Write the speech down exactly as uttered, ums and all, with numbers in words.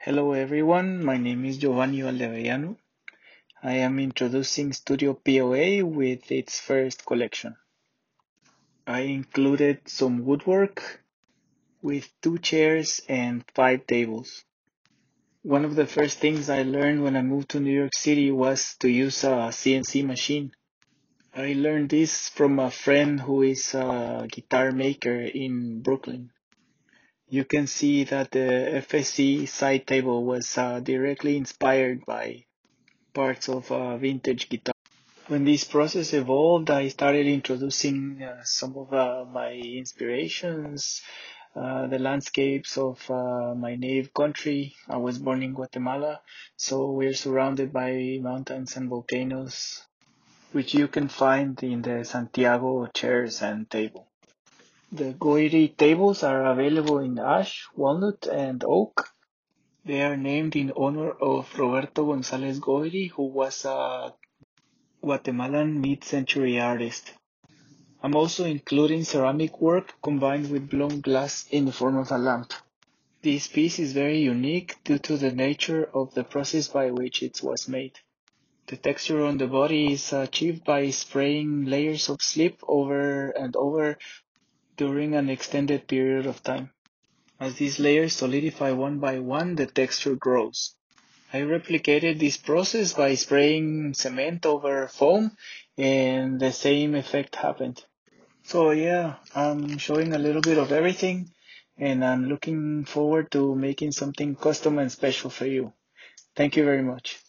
Hello everyone, my name is Giovanni Valdevellano. I am introducing Studio P O A with its first collection. I included some woodwork with two chairs and five tables. One of the first things I learned when I moved to New York City was to use a C N C machine. I learned this from a friend who is a guitar maker in Brooklyn. You can see that the F S C side table was uh, directly inspired by parts of a vintage guitar. When this process evolved, I started introducing uh, some of uh, my inspirations, uh, the landscapes of uh, my native country. I was born in Guatemala, so we're surrounded by mountains and volcanoes, which you can find in the Santiago chairs and table. The Goiri tables are available in ash, walnut, and oak. They are named in honor of Roberto González Goiri, who was a Guatemalan mid-century artist. I'm also including ceramic work combined with blown glass in the form of a lamp. This piece is very unique due to the nature of the process by which it was made. The texture on the body is achieved by spraying layers of slip over and over during an extended period of time. As these layers solidify one by one, the texture grows. I replicated this process by spraying cement over foam, and the same effect happened. So yeah, I'm showing a little bit of everything, and I'm looking forward to making something custom and special for you. Thank you very much.